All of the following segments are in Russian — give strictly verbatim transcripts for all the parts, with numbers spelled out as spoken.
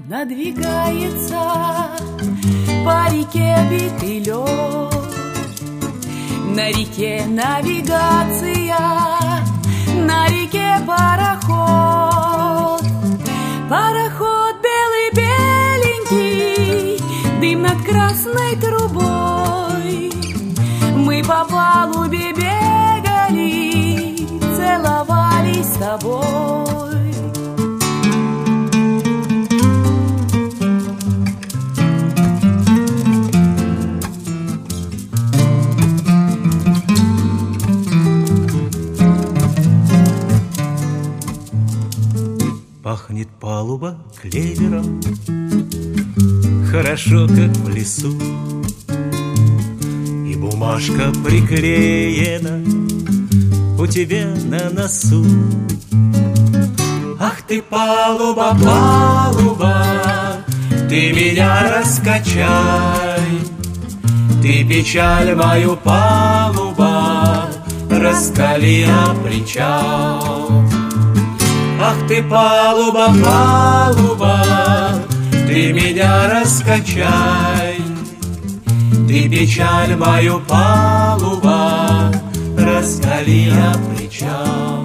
Надвигается по реке битый лед, на реке навигация, на реке пароход. Пароход белый-беленький, дым над красной трубой. Мы по палубе бегали, целовались с тобой. Пахнет палуба клевером, хорошо, как в лесу, и бумажка приклеена у тебя на носу. Ах ты, палуба, палуба, ты меня раскачай, ты печаль мою, палуба, раскали о причал. Ах ты, палуба, палуба, ты меня раскачай, ты печаль мою, палуба, раскали о причал.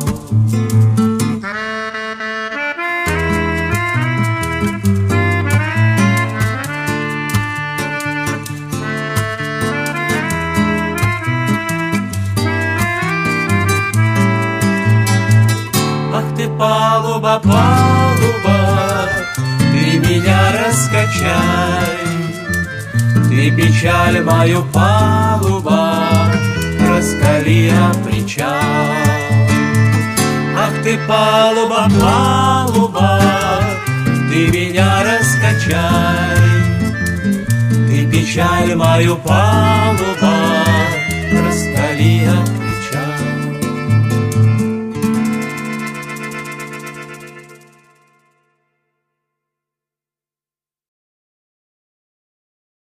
Ах ты, палуба, палуба, ты меня раскачай, ты печаль мою, палуба, раскали о причал. Ах ты, палуба, палуба, ты меня раскачай, ты печаль мою, палуба, раскали о